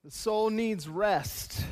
The soul needs rest.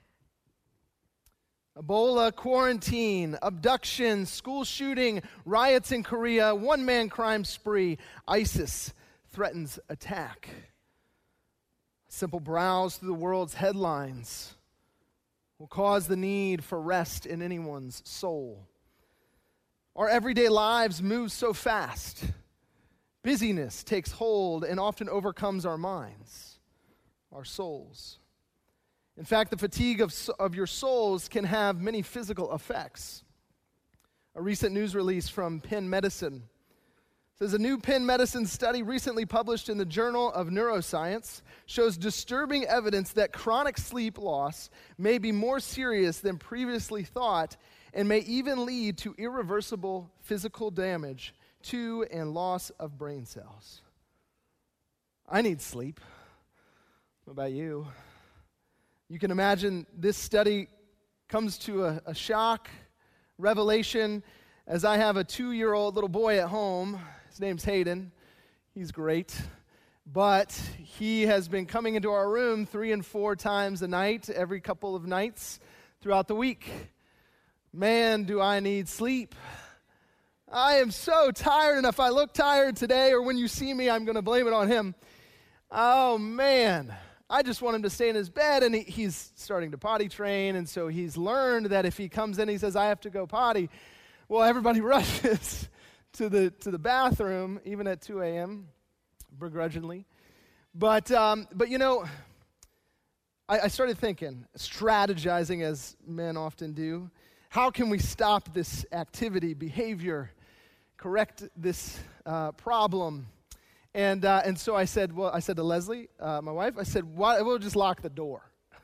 Ebola, quarantine, abduction, school shooting, riots in Korea, one-man crime spree, ISIS threatens attack. A simple browse through the world's headlines will cause the need for rest in anyone's soul. Our everyday lives move so fast. Busyness takes hold and often overcomes our minds, our souls. In fact, the fatigue of your souls can have many physical effects. A recent news release from Penn Medicine says a new Penn Medicine study recently published in the Journal of Neuroscience shows disturbing evidence that chronic sleep loss may be more serious than previously thought and may even lead to irreversible physical damage to and loss of brain cells. I need sleep. What about you? You can imagine this study comes to a shock, revelation, as I have a 2-year-old little boy at home. His name's Hayden. He's great. But he has been coming into our room 3 and 4 times a night, every couple of nights throughout the week. Man, do I need sleep. I am so tired, and if I look tired today or when you see me, I'm going to blame it on him. Oh, man. I just want him to stay in his bed, and he's starting to potty train, and so he's learned that if he comes in, he says, I have to go potty. Well, everybody rushes to the bathroom, even at 2 a.m., begrudgingly. But you know, I started thinking, strategizing as men often do, how can we stop this activity, behavior, correct this problem? And so I said to Leslie, my wife, I said, we'll just lock the door.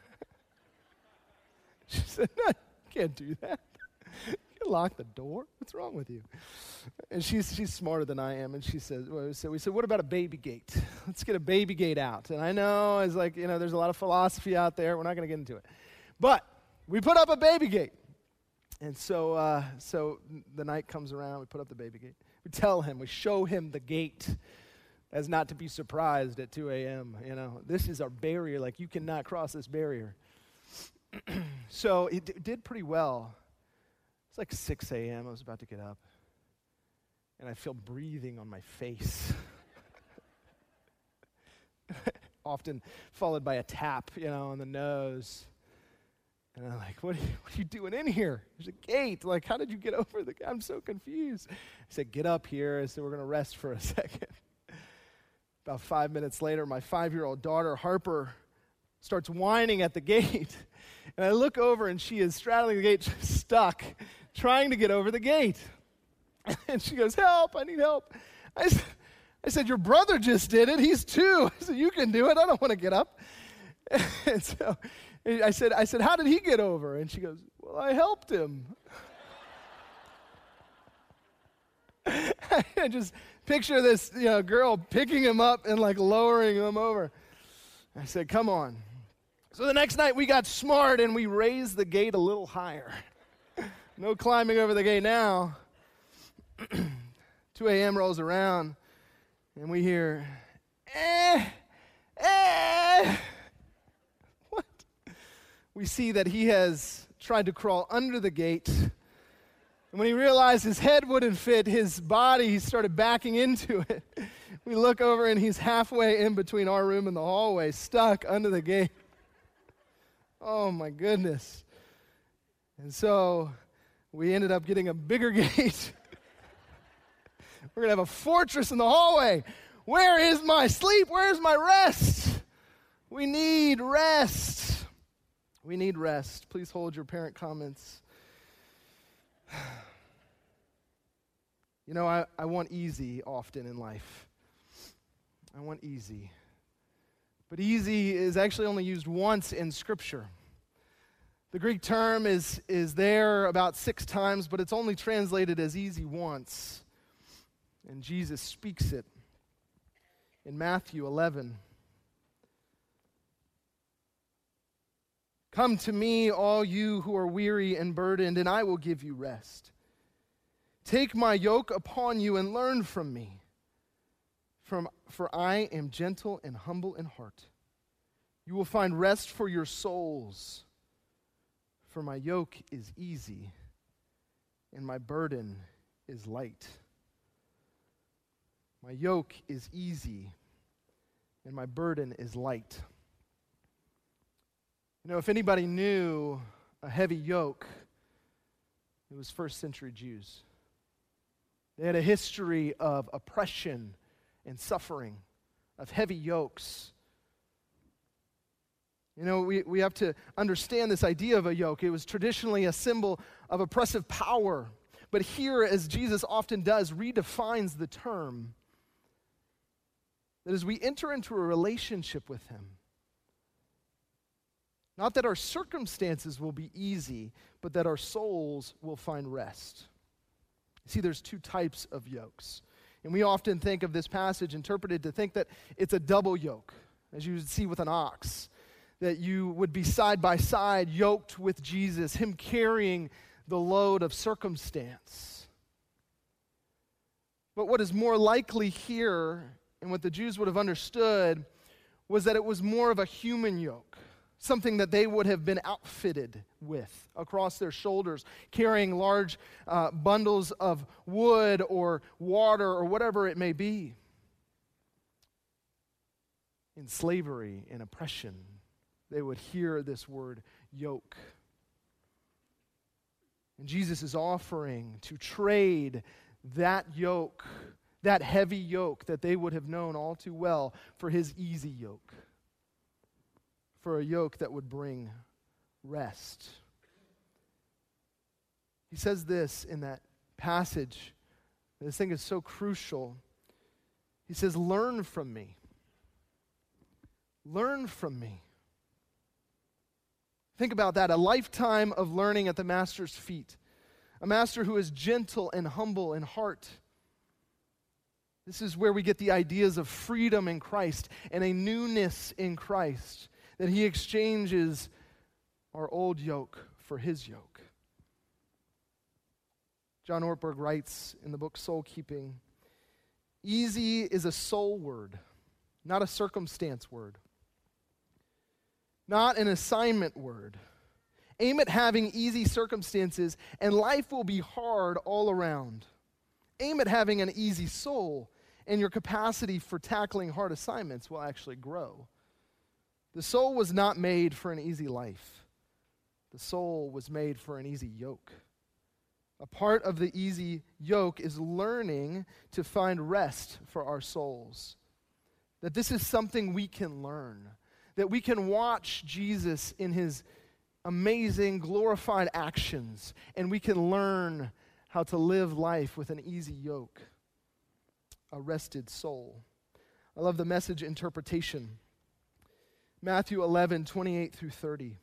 She said, no, you can't do that. You can lock the door? What's wrong with you? And she's smarter than I am, and she says, so we said, what about a baby gate? Let's get a baby gate out. And I know, it's like, you know, there's a lot of philosophy out there. We're not going to get into it. But we put up a baby gate. And so the night comes around, we put up the baby gate. We tell him, we show him the gate as not to be surprised at 2 a.m. You know, this is our barrier. Like, you cannot cross this barrier. So it did pretty well. It's like 6 a.m. I was about to get up. And I feel breathing on my face. Often followed by a tap, you know, on the nose. And I'm like, what are you doing in here? There's a gate. Like, how did you get over the gate? I'm so confused. I said, get up here. I said, we're going to rest for a second. About 5 minutes later, my 5-year-old daughter, Harper, starts whining at the gate. And I look over, and she is straddling the gate, stuck, trying to get over the gate. And she goes, help, I need help. I said, your brother just did it. He's 2. I said, you can do it. I don't want to get up. And so I said, how did he get over? And she goes, well, I helped him. I just picture this, you know, girl picking him up and like lowering him over. I said, come on. So the next night we got smart and we raised the gate a little higher. No climbing over the gate now. 2 a.m. rolls around and we hear, What? We see that he has tried to crawl under the gate. And when he realized his head wouldn't fit his body, he started backing into it. We look over and he's halfway in between our room and the hallway, stuck under the gate. Oh my goodness. And so we ended up getting a bigger gate. We're going to have a fortress in the hallway. Where is my sleep? Where is my rest? We need rest. We need rest. Please hold your parent comments. You know, I want easy often in life. I want easy. But easy is actually only used once in Scripture. The Greek term is there about 6 times, but it's only translated as easy once. And Jesus speaks it in Matthew 11. Come to me, all you who are weary and burdened, and I will give you rest. Take my yoke upon you and learn from me. For I am gentle and humble in heart, You will find rest for your souls, for my yoke is easy and my burden is light. My yoke is easy and my burden is light. You know, if anybody knew a heavy yoke, it was first century Jews. They had a history of oppression and suffering, of heavy yokes. You know, we have to understand this idea of a yoke. It was traditionally a symbol of oppressive power. But here, as Jesus often does, redefines the term. That as we enter into a relationship with him, not that our circumstances will be easy, but that our souls will find rest. See, there's two types of yokes. And we often think of this passage interpreted to think that it's a double yoke, as you would see with an ox, that you would be side by side yoked with Jesus, him carrying the load of circumstance. But what is more likely here, and what the Jews would have understood, was that it was more of a human yoke, something that they would have been outfitted with across their shoulders, carrying large bundles of wood or water or whatever it may be. In slavery and oppression, they would hear this word yoke. And Jesus is offering to trade that yoke, that heavy yoke that they would have known all too well, for his easy yoke, for a yoke that would bring rest. He says this in that passage. This thing is so crucial. He says, learn from me. Learn from me. Think about that, a lifetime of learning at the master's feet. A master who is gentle and humble in heart. This is where we get the ideas of freedom in Christ and a newness in Christ. That he exchanges our old yoke for his yoke. John Ortberg writes in the book Soul Keeping, easy is a soul word, not a circumstance word. Not an assignment word. Aim at having easy circumstances and life will be hard all around. Aim at having an easy soul and your capacity for tackling hard assignments will actually grow. The soul was not made for an easy life. The soul was made for an easy yoke. A part of the easy yoke is learning to find rest for our souls. That this is something we can learn. That we can watch Jesus in his amazing, glorified actions, and we can learn how to live life with an easy yoke, a rested soul. I love the Message interpretation. Matthew 11:28 through 30.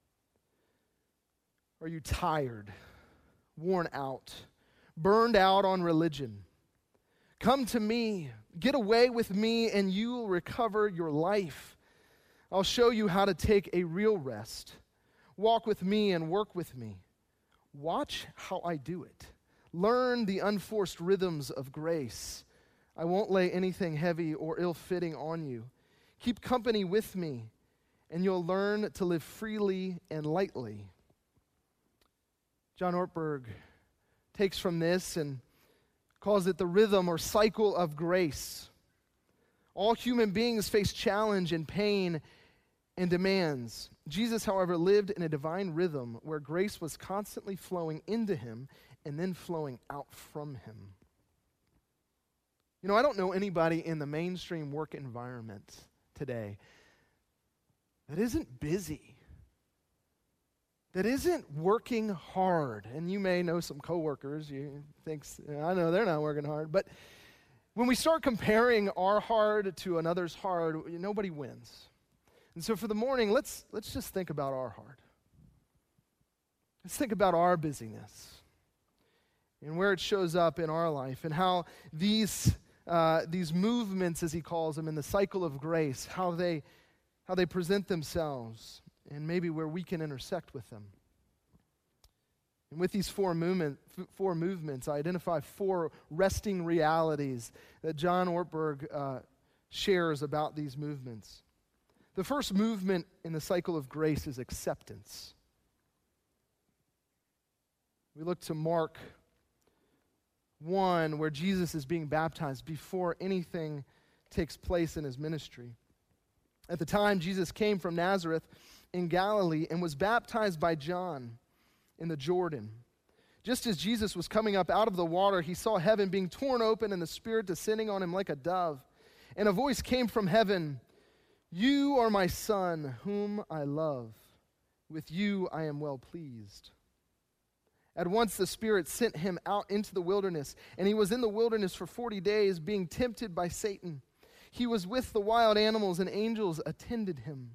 Are you tired, worn out, burned out on religion? Come to me, get away with me, and you will recover your life. I'll show you how to take a real rest. Walk with me and work with me. Watch how I do it. Learn the unforced rhythms of grace. I won't lay anything heavy or ill-fitting on you. Keep company with me, and you'll learn to live freely and lightly. John Ortberg takes from this and calls it the rhythm or cycle of grace. All human beings face challenge and pain and demands. Jesus, however, lived in a divine rhythm where grace was constantly flowing into him and then flowing out from him. You know, I don't know anybody in the mainstream work environment today that isn't busy, that isn't working hard. And you may know some coworkers, you think, I know they're not working hard, but when we start comparing our hard to another's hard, nobody wins. And so for the morning, let's just think about our hard. Let's think about our busyness and where it shows up in our life and how these movements, as he calls them, in the cycle of grace, how they present themselves and maybe where we can intersect with them. And with these four movements, I identify four resting realities that John Ortberg shares about these movements. The first movement in the cycle of grace is acceptance. We look to Mark 1, where Jesus is being baptized before anything takes place in his ministry. At the time, Jesus came from Nazareth in Galilee and was baptized by John in the Jordan. Just as Jesus was coming up out of the water, he saw heaven being torn open and the Spirit descending on him like a dove. And a voice came from heaven, "You are my Son, whom I love. With you I am well pleased." At once the Spirit sent him out into the wilderness, and he was in the wilderness for 40 days, being tempted by Satan. He was with the wild animals, and angels attended him.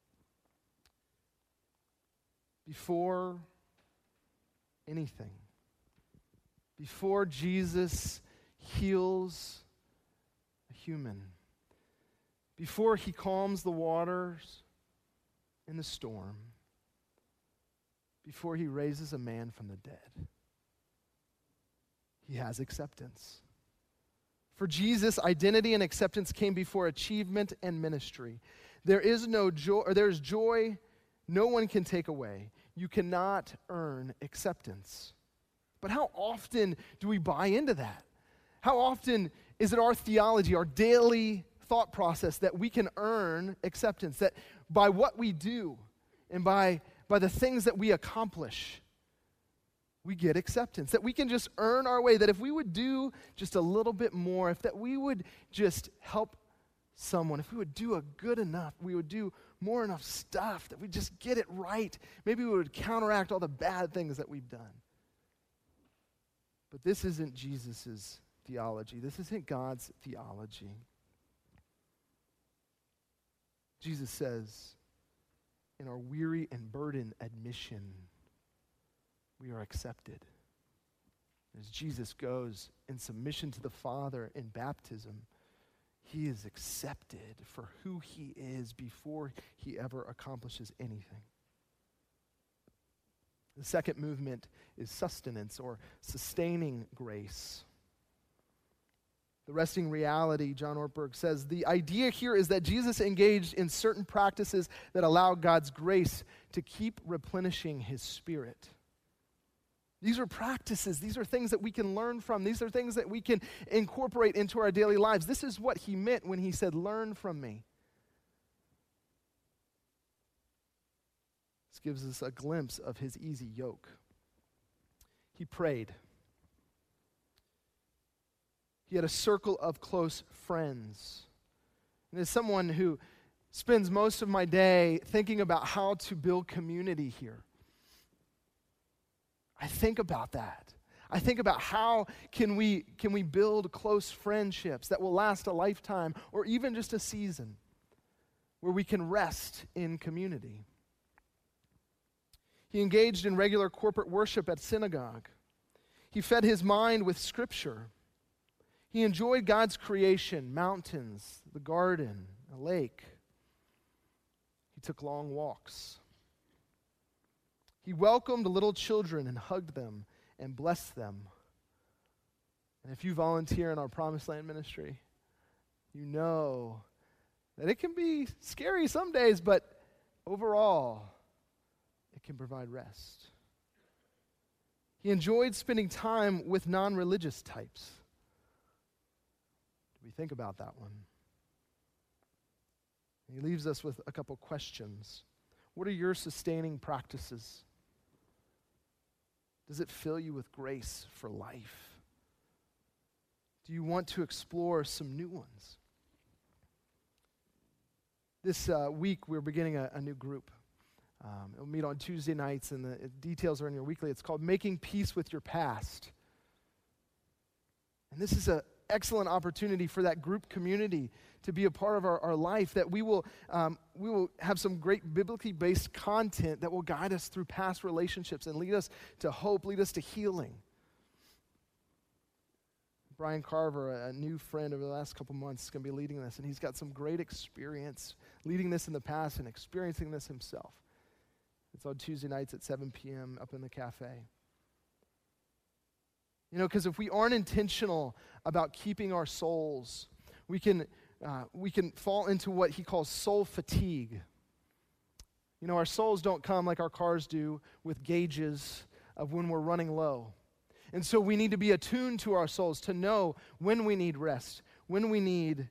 Before anything, before Jesus heals a human, before he calms the waters in the storm, before he raises a man from the dead, he has acceptance. For Jesus, identity and acceptance came before achievement and ministry. There is joy no one can take away. You cannot earn acceptance. But how often do we buy into that? How often is it our theology, our daily thought process, that we can earn acceptance, that by what we do and by the things that we accomplish, we get acceptance, that we can just earn our way, that if we would do just a little bit more, if that we would just help someone, if we would do a good enough, we would do more enough stuff, that we just get it right, maybe we would counteract all the bad things that we've done. But this isn't Jesus' theology. This isn't God's theology. Jesus says, in our weary and burdened admission, we are accepted. As Jesus goes in submission to the Father in baptism, he is accepted for who he is before he ever accomplishes anything. The second movement is sustenance or sustaining grace. The resting reality, John Ortberg says, the idea here is that Jesus engaged in certain practices that allow God's grace to keep replenishing his Spirit. These are practices. These are things that we can learn from. These are things that we can incorporate into our daily lives. This is what he meant when he said, "Learn from me." This gives us a glimpse of his easy yoke. He prayed. He had a circle of close friends. And as someone who spends most of my day thinking about how to build community here, I think about that. I think about how can we build close friendships that will last a lifetime or even just a season where we can rest in community. He engaged in regular corporate worship at synagogue. He fed his mind with Scripture. He enjoyed God's creation, mountains, the garden, a lake. He took long walks. He welcomed little children and hugged them and blessed them. And if you volunteer in our Promised Land ministry, you know that it can be scary some days, but overall, it can provide rest. He enjoyed spending time with non-religious types. Do we think about that one? He leaves us with a couple questions. What are your sustaining practices? Does it fill you with grace for life? Do you want to explore some new ones? This week, we're beginning a new group. It'll meet on Tuesday nights, and the details are in your weekly. It's called Making Peace with Your Past. And this is an excellent opportunity for that group community to be a part of our life, that we will have some great biblically based content that will guide us through past relationships and lead us to hope, lead us to healing. Brian Carver, a new friend over the last couple months, is going to be leading this, and he's got some great experience leading this in the past and experiencing this himself. It's on Tuesday nights at 7 p.m. up in the cafe. You know, because if we aren't intentional about keeping our souls, we can we can fall into what he calls soul fatigue. You know, our souls don't come like our cars do with gauges of when we're running low. And so we need to be attuned to our souls to know when we need rest, when we need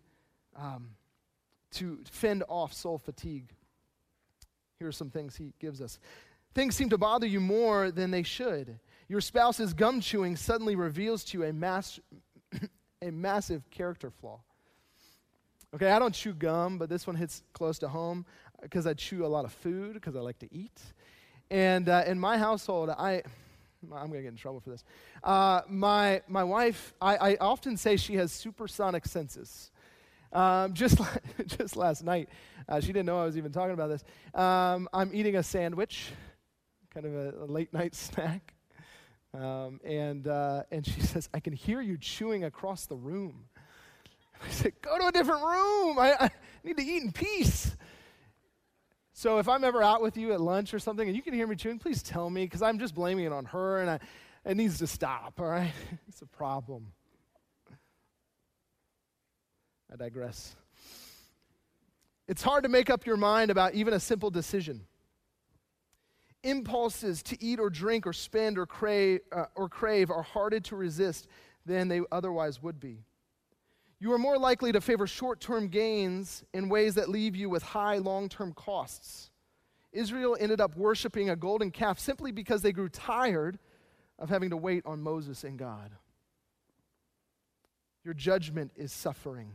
to fend off soul fatigue. Here are some things he gives us. Things seem to bother you more than they should. Your spouse's gum chewing suddenly reveals to you a massive character flaw. Okay, I don't chew gum, but this one hits close to home because I chew a lot of food because I like to eat. And in my household, I'm going to get in trouble for this. My wife, I often say she has supersonic senses. Just last night, she didn't know I was even talking about this. I'm eating a sandwich, kind of a late night snack, and she says, "I can hear you chewing across the room." I said, "Go to a different room. I need to eat in peace." So if I'm ever out with you at lunch or something and you can hear me chewing, please tell me, because I'm just blaming it on her, and it needs to stop, all right? It's a problem. I digress. It's hard to make up your mind about even a simple decision. Impulses to eat or drink or spend or crave are harder to resist than they otherwise would be. You are more likely to favor short-term gains in ways that leave you with high long-term costs. Israel ended up worshiping a golden calf simply because they grew tired of having to wait on Moses and God. Your judgment is suffering.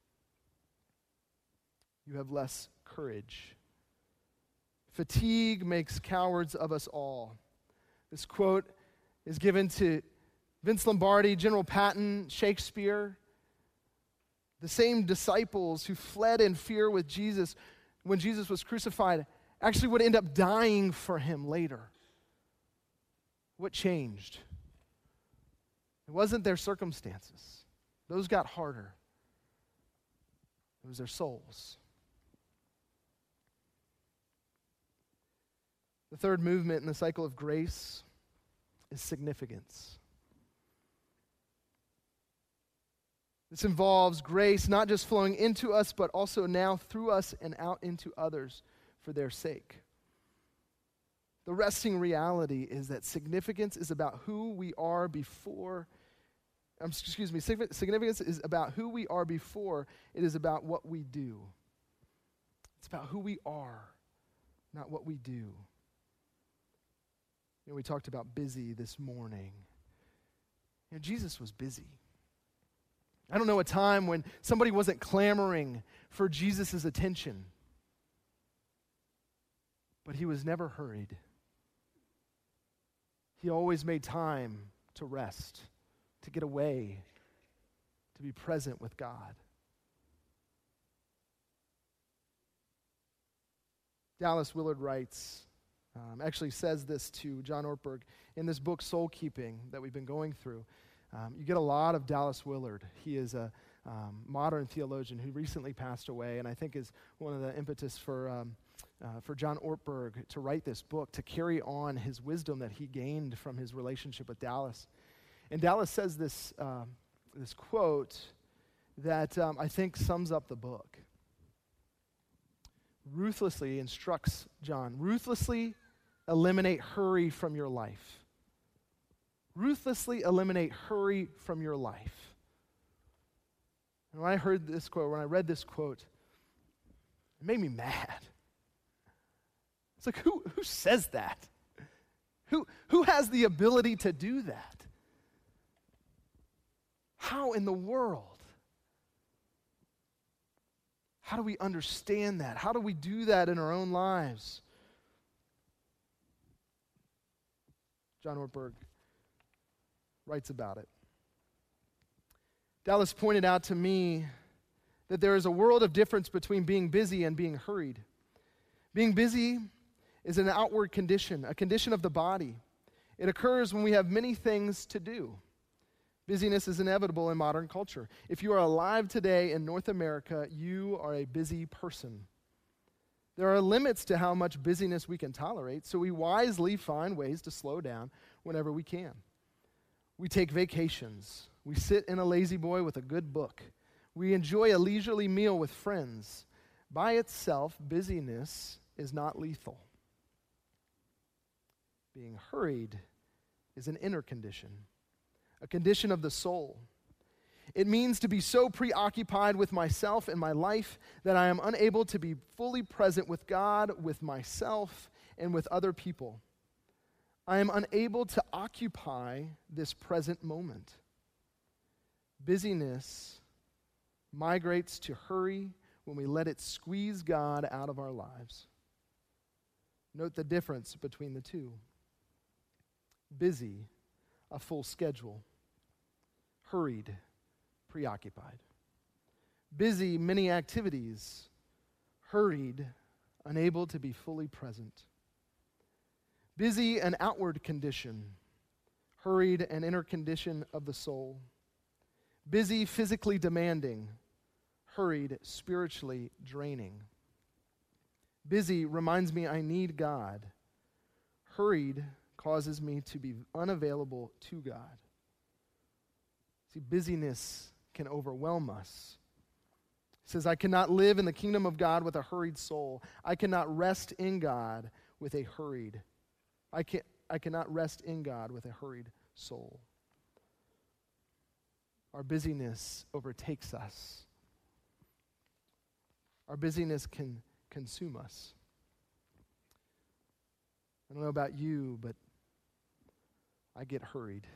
You have less courage. Fatigue makes cowards of us all. This quote is given to Vince Lombardi, General Patton, Shakespeare, the same disciples who fled in fear with Jesus when Jesus was crucified actually would end up dying for him later. What changed? It wasn't their circumstances. Those got harder. It was their souls. The third movement in the cycle of grace is significance. This involves grace not just flowing into us, but also now through us and out into others for their sake. The resting reality is that significance is about who we are before. Significance is about who we are before it is about what we do. It's about who we are, not what we do. You know, we talked about busy this morning. You know, Jesus was busy. I don't know a time when somebody wasn't clamoring for Jesus' attention, but he was never hurried. He always made time to rest, to get away, to be present with God. Dallas Willard writes, actually says this to John Ortberg in this book, Soul Keeping, that we've been going through. You get a lot of Dallas Willard. He is a modern theologian who recently passed away, and I think is one of the impetus for John Ortberg to write this book, to carry on his wisdom that he gained from his relationship with Dallas. And Dallas says this quote that I think sums up the book. Ruthlessly instructs John, ruthlessly eliminate hurry from your life. Ruthlessly eliminate hurry from your life. And when I read this quote, it made me mad. It's like, who says that? Who has the ability to do that? How in the world? How do we understand that? How do we do that in our own lives? John Ortberg writes about it. Dallas pointed out to me that there is a world of difference between being busy and being hurried. Being busy is an outward condition, a condition of the body. It occurs when we have many things to do. Busyness is inevitable in modern culture. If you are alive today in North America, you are a busy person. There are limits to how much busyness we can tolerate, so we wisely find ways to slow down whenever we can. We take vacations. We sit in a lazy boy with a good book. We enjoy a leisurely meal with friends. By itself, busyness is not lethal. Being hurried is an inner condition, a condition of the soul. It means to be so preoccupied with myself and my life that I am unable to be fully present with God, with myself, and with other people. I am unable to occupy this present moment. Busyness migrates to hurry when we let it squeeze God out of our lives. Note the difference between the two. Busy, a full schedule. Hurried, preoccupied. Busy, many activities. Hurried, unable to be fully present. Busy, an outward condition. Hurried, an inner condition of the soul. Busy, physically demanding. Hurried, spiritually draining. Busy reminds me I need God. Hurried causes me to be unavailable to God. See, busyness can overwhelm us. It says, I cannot live in the kingdom of God with a hurried soul. I cannot rest in God with a hurried. I cannot rest in God with a hurried soul. Our busyness overtakes us. Our busyness can consume us. I don't know about you, but I get hurried.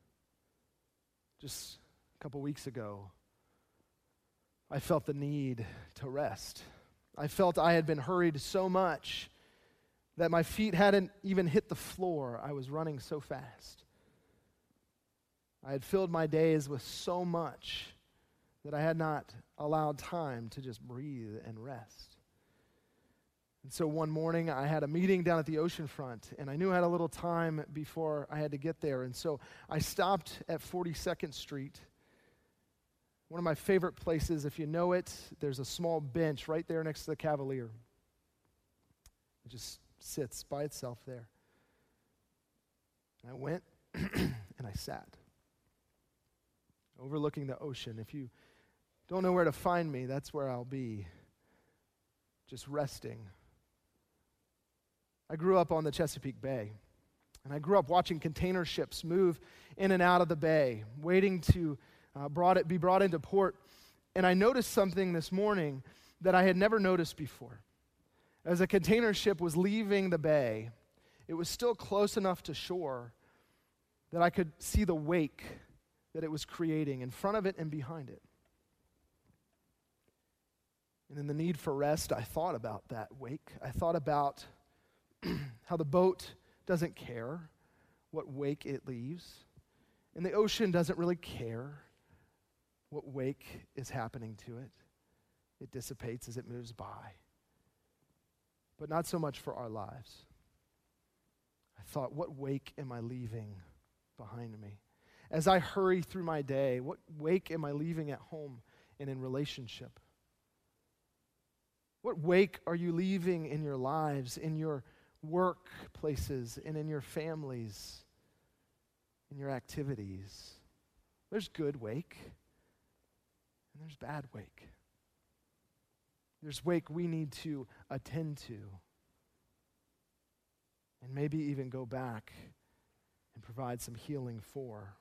Just a couple weeks ago, I felt the need to rest. I felt I had been hurried so much that my feet hadn't even hit the floor. I was running so fast. I had filled my days with so much that I had not allowed time to just breathe and rest. And so one morning I had a meeting down at the oceanfront, and I knew I had a little time before I had to get there. And so I stopped at 42nd Street. One of my favorite places, if you know it, there's a small bench right there next to the Cavalier. It just sits by itself there. And I went and I sat, overlooking the ocean. If you don't know where to find me, that's where I'll be, just resting. I grew up on the Chesapeake Bay, and I grew up watching container ships move in and out of the bay, waiting to be brought into port. And I noticed something this morning that I had never noticed before. As a container ship was leaving the bay, it was still close enough to shore that I could see the wake that it was creating in front of it and behind it. And in the need for rest, I thought about that wake. I thought about how the boat doesn't care what wake it leaves, and the ocean doesn't really care what wake is happening to it. It dissipates as it moves by. But not so much for our lives. I thought, what wake am I leaving behind me? As I hurry through my day, what wake am I leaving at home and in relationship? What wake are you leaving in your lives, in your workplaces, and in your families, in your activities? There's good wake, and there's bad wake. There's wake we need to attend to, and maybe even go back and provide some healing for.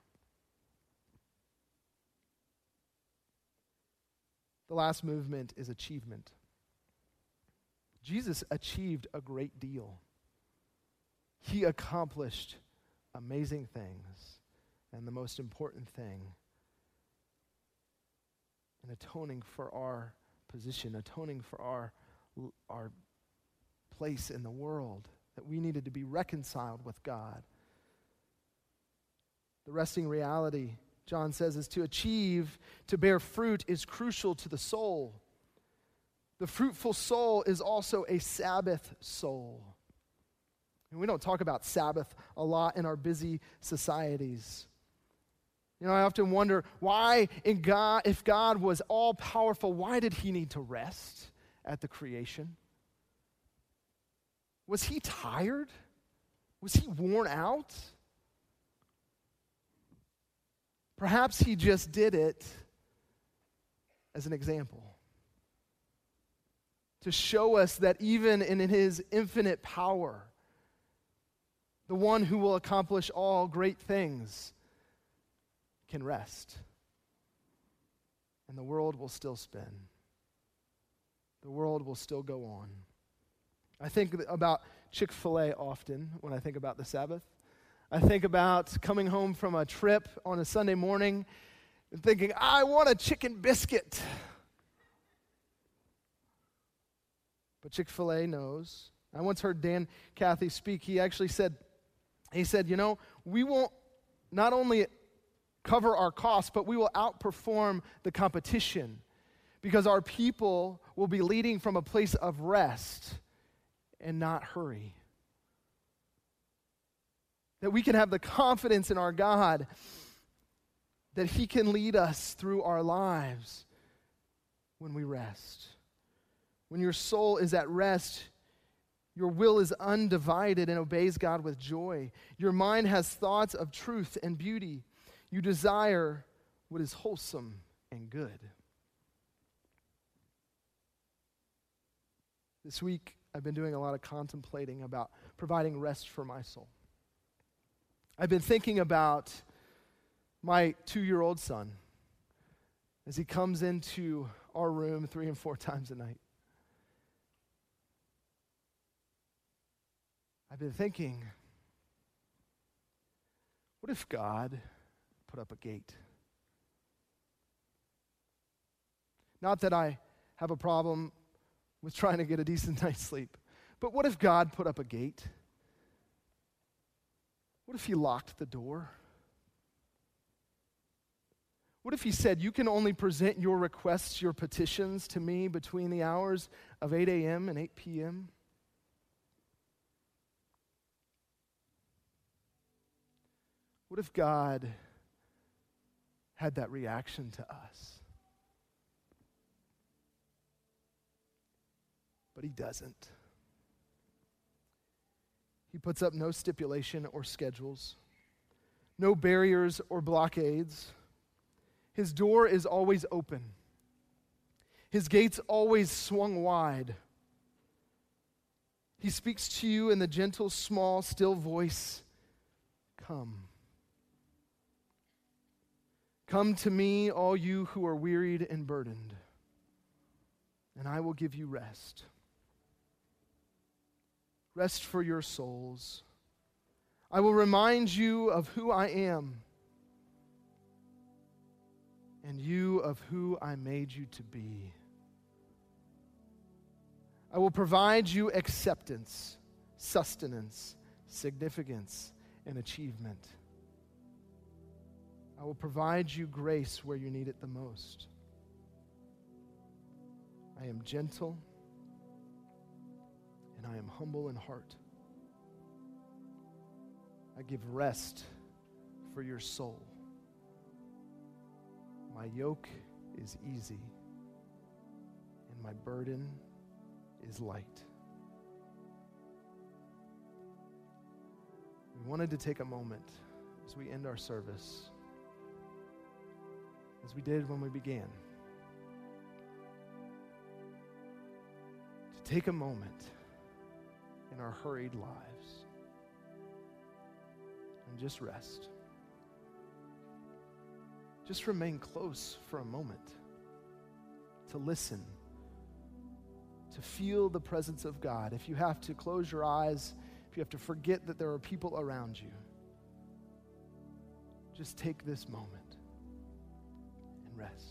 The last movement is achievement. Jesus achieved a great deal. He accomplished amazing things, and the most important thing, in atoning for our position, atoning for our place in the world, that we needed to be reconciled with God. The resting reality, John says, is to achieve, to bear fruit is crucial to the soul. The fruitful soul is also a Sabbath soul. And we don't talk about Sabbath a lot in our busy societies. You know, I often wonder why if God was all-powerful, why did he need to rest at the creation? Was he tired? Was he worn out? Perhaps he just did it as an example, to show us that even in his infinite power, the one who will accomplish all great things can rest. And the world will still spin. The world will still go on. I think about Chick-fil-A often when I think about the Sabbath. I think about coming home from a trip on a Sunday morning and thinking, I want a chicken biscuit. But Chick-fil-A knows. I once heard Dan Cathy speak. He actually said, we won't not only cover our costs, but we will outperform the competition because our people will be leading from a place of rest and not hurry. That we can have the confidence in our God that he can lead us through our lives when we rest. When your soul is at rest, your will is undivided and obeys God with joy. Your mind has thoughts of truth and beauty. You desire what is wholesome and good. This week, I've been doing a lot of contemplating about providing rest for my soul. I've been thinking about my 2-year-old son as he comes into our room 3 and 4 times a night. I've been thinking, what if God put up a gate? Not that I have a problem with trying to get a decent night's sleep, but what if God put up a gate? What if he locked the door? What if he said, you can only present your requests, your petitions to me between the hours of 8 a.m. and 8 p.m.? What if God had that reaction to us? But he doesn't. He puts up no stipulation or schedules, no barriers or blockades. His door is always open. His gates always swung wide. He speaks to you in the gentle, small, still voice, come. Come to me, all you who are wearied and burdened, and I will give you rest. Rest for your souls. I will remind you of who I am, and you of who I made you to be. I will provide you acceptance, sustenance, significance, and achievement. I will provide you grace where you need it the most. I am gentle and I am humble in heart. I give rest for your soul. My yoke is easy and my burden is light. We wanted to take a moment as we end our service, as we did when we began, to take a moment in our hurried lives and just rest. Just remain close for a moment to listen, to feel the presence of God. If you have to close your eyes, if you have to forget that there are people around you, just take this moment and rest.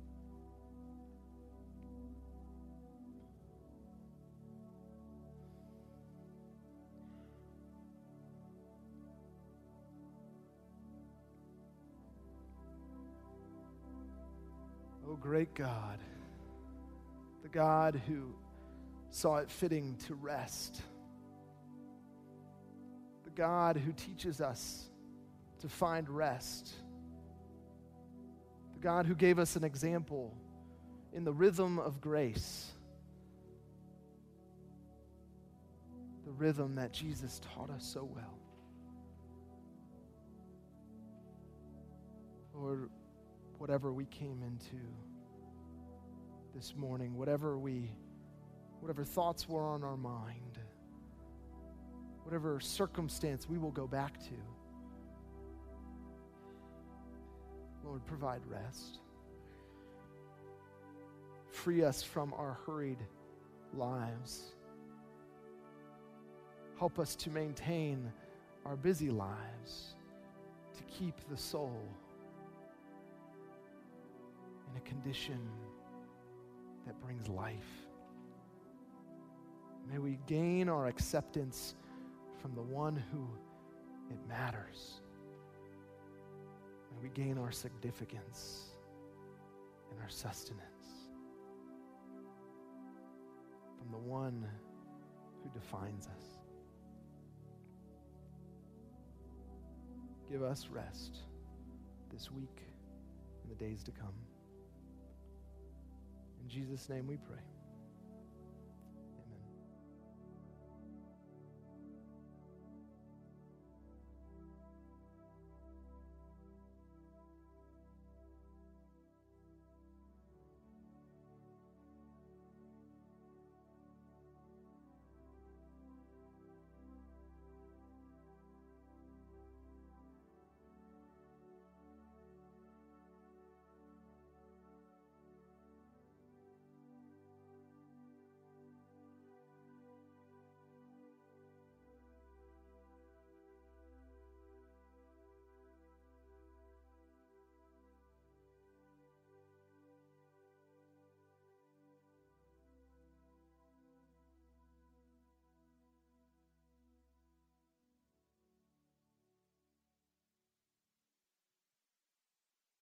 Oh, great God, the God who saw it fitting to rest, the God who teaches us to find rest, the God who gave us an example in the rhythm of grace, the rhythm that Jesus taught us so well. Lord, whatever we came into, this morning, whatever thoughts were on our mind, whatever circumstance we will go back to, Lord, provide rest. Free us from our hurried lives. Help us to maintain our busy lives, to keep the soul in a condition that brings life. May we gain our acceptance from the one who it matters. May we gain our significance and our sustenance from the one who defines us. Give us rest this week and the days to come. In Jesus' name we pray.